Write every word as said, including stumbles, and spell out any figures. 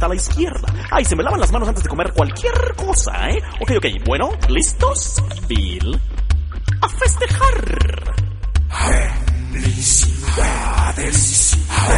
a la izquierda. Ay, se me lavan las manos antes de comer cualquier cosa, ¿eh? Ok, ok, bueno, ¿listos? Bill, a festejar. Felicidades.